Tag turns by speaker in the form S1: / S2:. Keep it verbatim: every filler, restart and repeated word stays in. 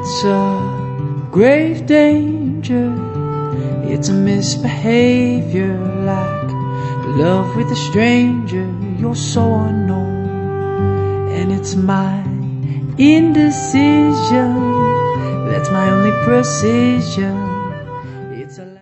S1: It's a grave danger. It's a misbehavior, like love with a stranger. You're so unknown, and it's my indecision that's my only precision.